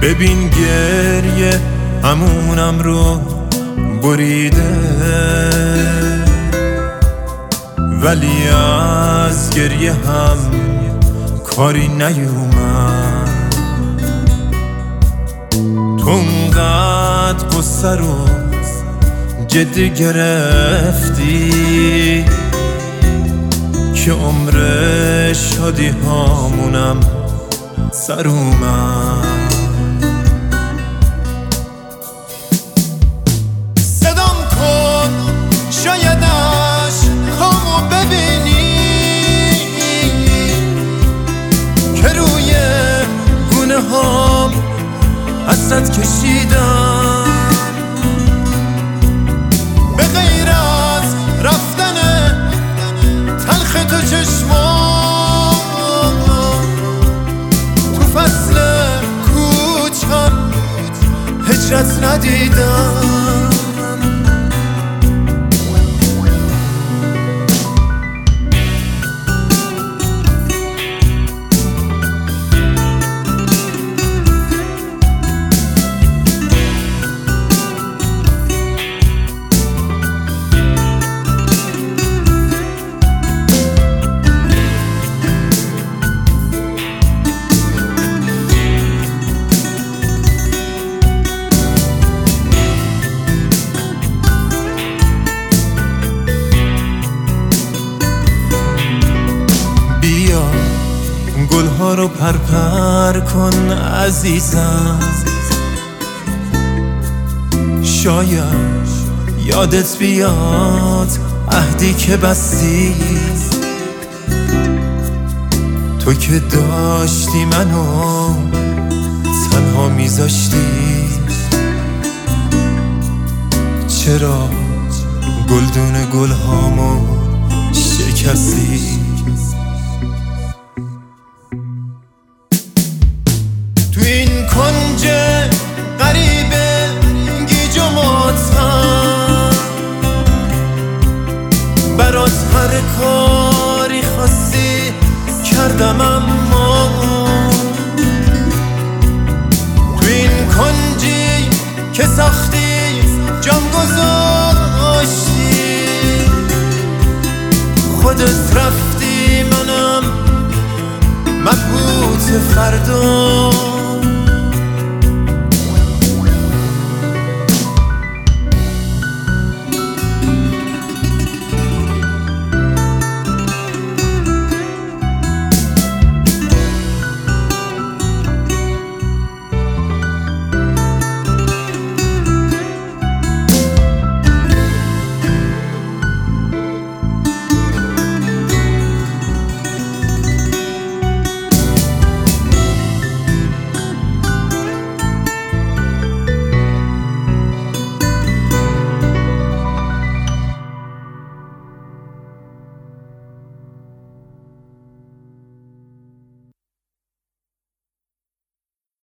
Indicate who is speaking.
Speaker 1: ببین گریه همونم رو بریده، ولی از گریه هم کاری نیومد. تو اونقدر قصه رو جدی گرفتی که عمر شادی هامونم سر اومد. صدام کن شایدش همو ببینی که روی گونه هام حسرت کشیدم، به غیر از رفتن تلخ تو چشمام تو فصل کوچم هجرت ندیدم. بیا گلها رو پرپر کن عزیزم، شاید یادت بیاد عهدی که بستی، تو که داشتی منو تنها میذاشتی. چرا گلدون گلهامو شکستی؟ تو این کنج غریب گیج و ماتم برات هر کاری خواستی کردم، اما تو این کنجی که ساختی جام گذاشتی، خودت رفتی منم مبهوت فردا.